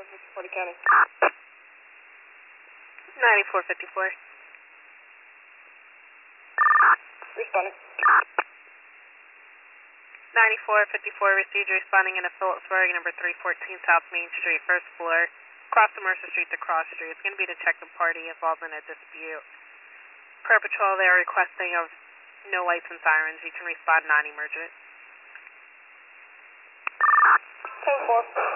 Porter County. 9454. Responding. 9454 received, responding in a Phillipsburg, number 314 South Main Street, first floor, across the Mercer Street to Cross Street. It's going to be a detective party involved in a dispute. Per patrol, they are requesting of no lights and sirens. You can respond non-emergent. 10-4.